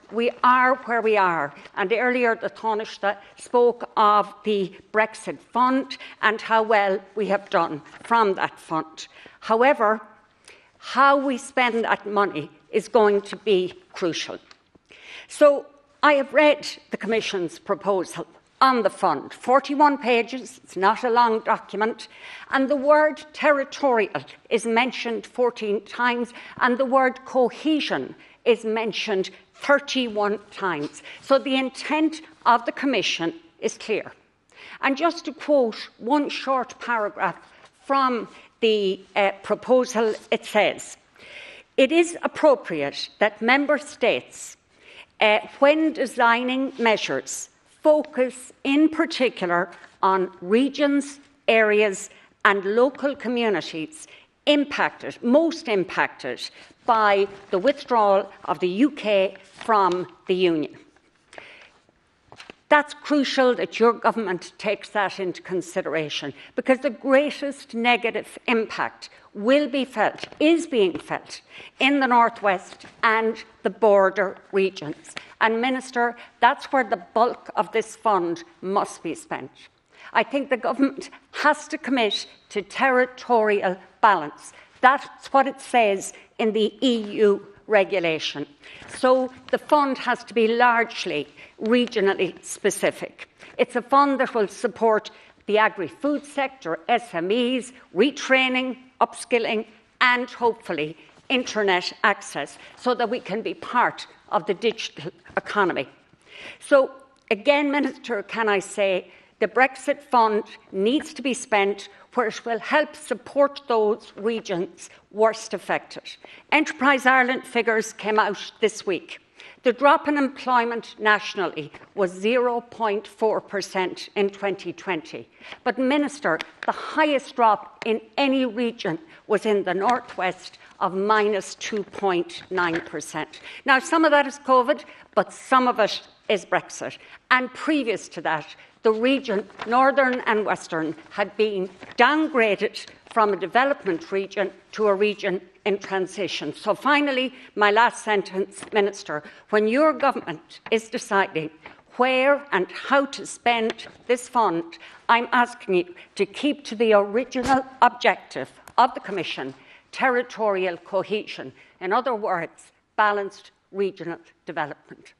we are where we are. And earlier, the Taoiseach spoke of the Brexit Fund and how well we have done from that fund. However, how we spend that money is going to be crucial. So I have read the Commission's proposal on the fund, 41 pages, it's not a long document, and the word territorial is mentioned 14 times, and the word cohesion is mentioned 31 times. So the intent of the Commission is clear. And just to quote one short paragraph from the proposal, it says, "It is appropriate that Member States, when designing measures, focus in particular on regions, areas and local communities most impacted by the withdrawal of the UK from the Union." That's crucial that your government takes that into consideration, because the greatest negative impact is being felt in the North West and the border regions. And, Minister, that's where the bulk of this fund must be spent. I think the government has to commit to territorial balance. That's what it says in the EU regulation. So the fund has to be largely regionally specific. It's a fund that will support the agri-food sector, SMEs, retraining, upskilling and hopefully internet access so that we can be part of the digital economy. So again, Minister, can I say the Brexit Fund needs to be spent where it will help support those regions worst affected. Enterprise Ireland figures came out this week. The drop in employment nationally was 0.4% in 2020. But, Minister, the highest drop in any region was in the North West of minus 2.9%. Now, some of that is COVID, but some of it is Brexit. And previous to that, the region, Northern and Western, had been downgraded from a development region to a region in transition. So finally, my last sentence, Minister, when your government is deciding where and how to spend this fund, I'm asking you to keep to the original objective of the Commission, territorial cohesion. In other words, balanced regional development.